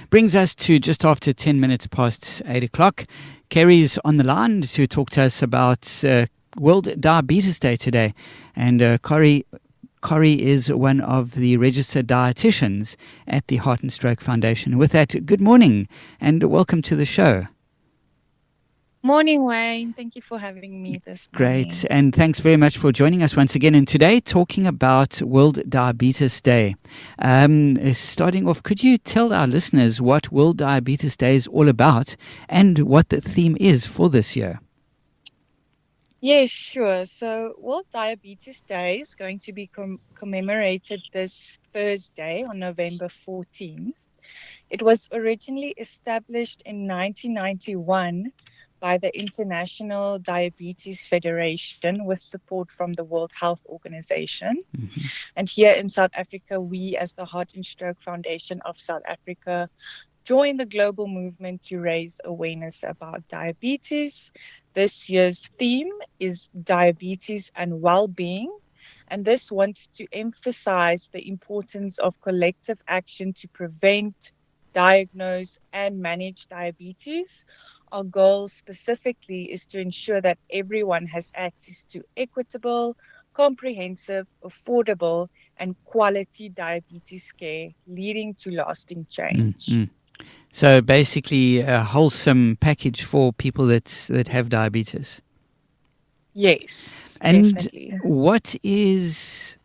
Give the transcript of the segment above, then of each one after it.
Brings us to just after 10 minutes past 8 o'clock. Kerry's on the line to talk to us about World Diabetes Day today. And Corrie is one of the registered dietitians at the Heart and Stroke Foundation. With that, good morning and welcome to the show. Morning, Wayne. Thank you for having me this morning. Great. And thanks very much for joining us once again. And today, talking about World Diabetes Day. Starting off, could you tell our listeners what World Diabetes Day is all about and what the theme is for this year? Yes, sure. So World Diabetes Day is going to be commemorated this Thursday on November 14th. It was originally established in 1991 by the International Diabetes Federation with support from the World Health Organization. Mm-hmm. And here in South Africa, we as the Heart and Stroke Foundation of South Africa join the global movement to raise awareness about diabetes. This year's theme is diabetes and well-being. And this wants to emphasize the importance of collective action to prevent, diagnose, and manage diabetes. Our goal specifically is to ensure that everyone has access to equitable, comprehensive, affordable, and quality diabetes care, leading to lasting change. Mm-hmm. So basically a wholesome package for people that have diabetes. Yes, and definitely. What is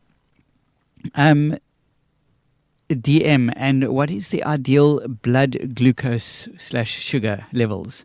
DM and what is the ideal blood glucose / sugar levels?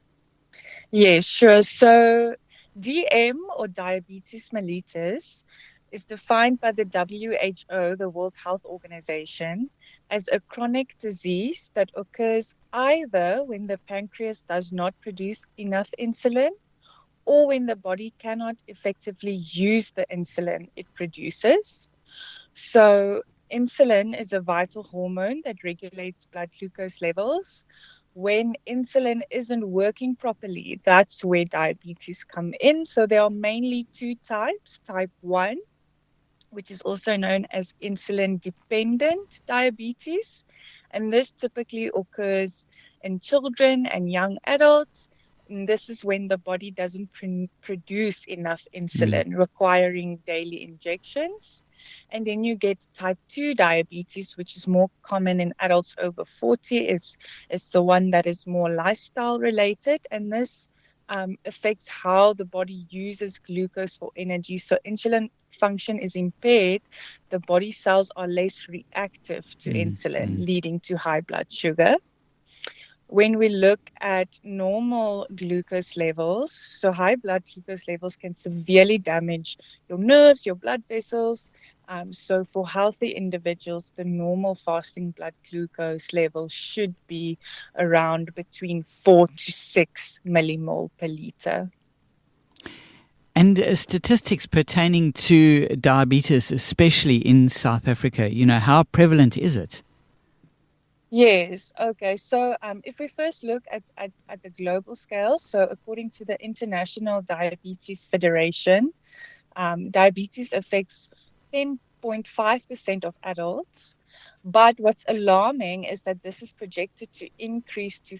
Yes, sure. So DM or diabetes mellitus is defined by the WHO, the World Health Organization, as a chronic disease that occurs either when the pancreas does not produce enough insulin or when the body cannot effectively use the insulin it produces. So insulin is a vital hormone that regulates blood glucose levels. When insulin isn't working properly, that's where diabetes come in. So there are mainly two types. Type 1, which is also known as insulin-dependent diabetes. And this typically occurs in children and young adults. And this is when the body doesn't produce enough insulin, requiring daily injections. And then you get type 2 diabetes, which is more common in adults over 40. It's the one that is more lifestyle related. And this affects how the body uses glucose for energy. So insulin function is impaired. The body cells are less reactive to insulin, leading to high blood sugar. When we look at normal glucose levels, so high blood glucose levels can severely damage your nerves, your blood vessels. So for healthy individuals, the normal fasting blood glucose level should be around between 4 to 6 millimole per liter. And statistics pertaining to diabetes, especially in South Africa, how prevalent is it? Yes. Okay. So if we first look at the global scale, so according to the International Diabetes Federation, diabetes affects 10.5% of adults. But what's alarming is that this is projected to increase to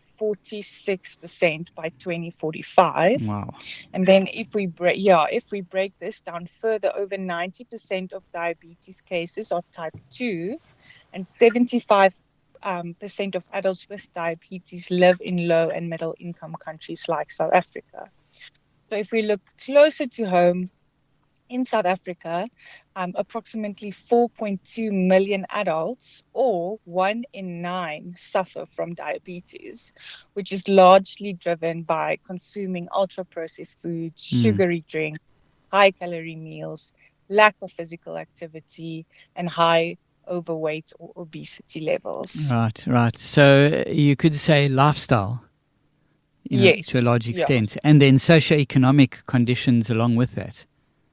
46% by 2045. Wow. And then if we break this down further, over 90% of diabetes cases are type 2, and 75% of adults with diabetes live in low and middle income countries like South Africa. So if we look closer to home, in South Africa, approximately 4.2 million adults, or 1 in 9, suffer from diabetes, which is largely driven by consuming ultra-processed foods, sugary drinks, high-calorie meals, lack of physical activity, and high overweight or obesity levels. Right. So you could say lifestyle, yes, to a large extent, and then socioeconomic conditions along with that.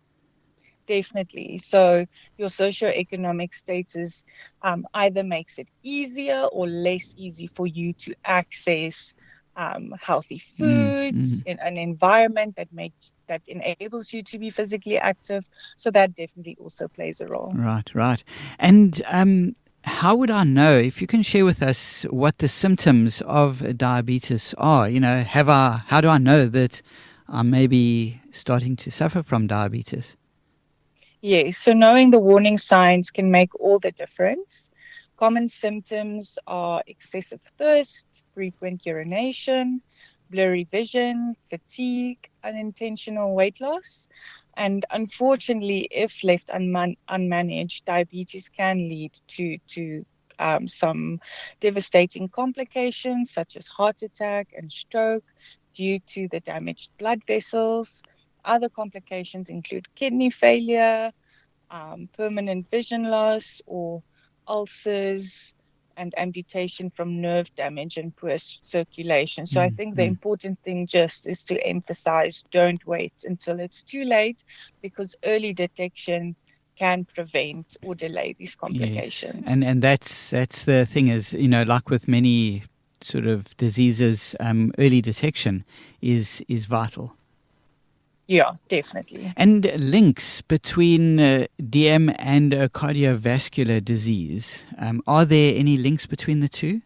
Definitely. So your socioeconomic status either makes it easier or less easy for you to access healthy foods in an environment that enables you to be physically active. So that definitely also plays a role. Right. And how would I know, if you can share with us what the symptoms of diabetes are? How do I know that I may be starting to suffer from diabetes? Yes, so knowing the warning signs can make all the difference. Common symptoms are excessive thirst, frequent urination, blurry vision, fatigue, unintentional weight loss. And unfortunately, if left unmanaged, diabetes can lead to some devastating complications such as heart attack and stroke due to the damaged blood vessels. Other complications include kidney failure, permanent vision loss, or ulcers and amputation from nerve damage and poor circulation. So I think the important thing just is to emphasize, don't wait until it's too late, because early detection can prevent or delay these complications. Yes. And that's the thing is, like with many sort of diseases, early detection is vital. Yeah, definitely. And links between DM and cardiovascular disease. Are there any links between the two?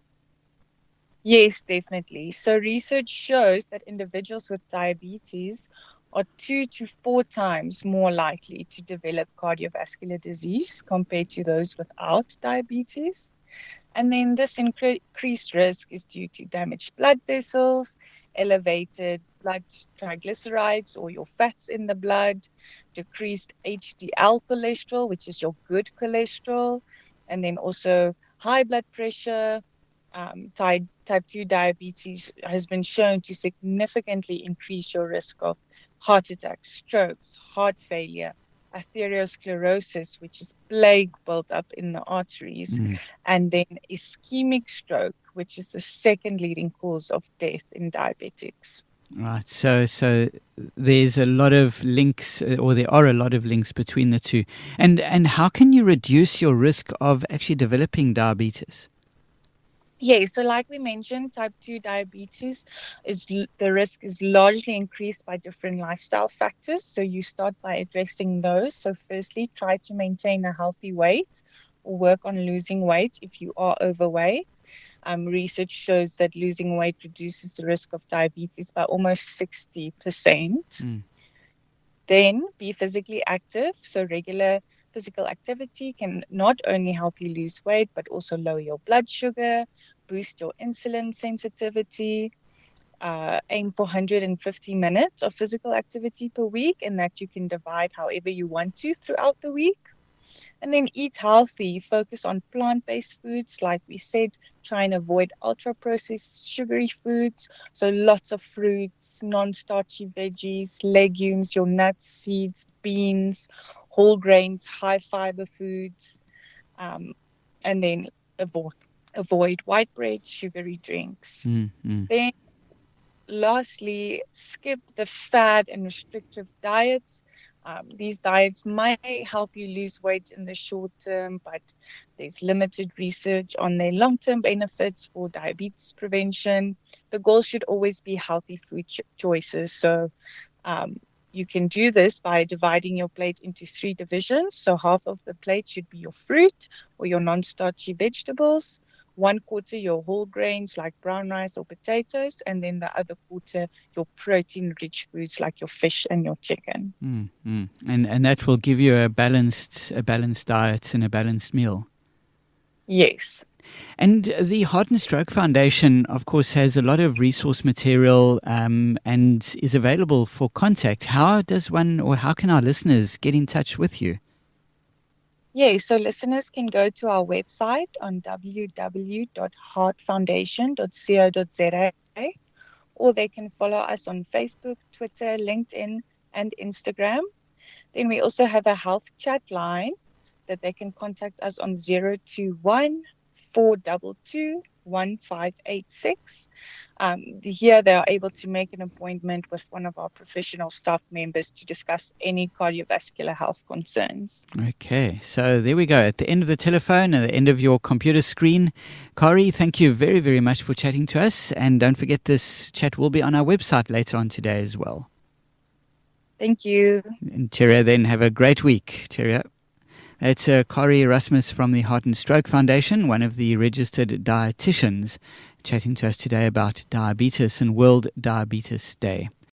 Yes, definitely. So research shows that individuals with diabetes are 2 to 4 times more likely to develop cardiovascular disease compared to those without diabetes. And then this increased risk is due to damaged blood vessels, elevated blood triglycerides or your fats in the blood, decreased HDL cholesterol, which is your good cholesterol, and then also high blood pressure. Type 2 diabetes has been shown to significantly increase your risk of heart attacks, strokes, heart failure, atherosclerosis, which is plaque built-up in the arteries, and then ischemic stroke, which is the second leading cause of death in diabetics. Right. So there's a lot of links, or there are a lot of links between the two. And how can you reduce your risk of actually developing diabetes? Yeah, so like we mentioned, type 2 diabetes the risk is largely increased by different lifestyle factors. So you start by addressing those. So firstly, try to maintain a healthy weight or work on losing weight if you are overweight. Research shows that losing weight reduces the risk of diabetes by almost 60%. Then be physically active. So regular physical activity can not only help you lose weight, but also lower your blood sugar, boost your insulin sensitivity. Aim for 150 minutes of physical activity per week, and that you can divide however you want to throughout the week. And then eat healthy. Focus on plant-based foods. Like we said, try and avoid ultra-processed sugary foods. So lots of fruits, non-starchy veggies, legumes, your nuts, seeds, beans, whole grains, high-fiber foods. And then avoid white bread, sugary drinks. Then lastly, skip the fad and restrictive diets. These diets might help you lose weight in the short term, but there's limited research on their long-term benefits for diabetes prevention. The goal should always be healthy food choices. So you can do this by dividing your plate into 3 divisions. So half of the plate should be your fruit or your non-starchy vegetables, 1/4 your whole grains like brown rice or potatoes, and then the other quarter your protein-rich foods like your fish and your chicken. And that will give you a balanced diet and a balanced meal. Yes. And the Heart and Stroke Foundation, of course, has a lot of resource material and is available for contact. How can our listeners get in touch with you? Yeah, so listeners can go to our website on www.heartfoundation.co.za, or they can follow us on Facebook, Twitter, LinkedIn, and Instagram. Then we also have a health chat line that they can contact us on 021-422-1586. Here they are able to make an appointment with one of our professional staff members to discuss any cardiovascular health concerns. Okay, so there we go. At the end of the telephone, at the end of your computer screen. Kari, thank you very, very much for chatting to us. And don't forget, this chat will be on our website later on today as well. Thank you. And cheerio then. Have a great week. Cheerio. It's Corrie Erasmus from the Heart and Stroke Foundation, one of the registered dietitians, chatting to us today about diabetes and World Diabetes Day.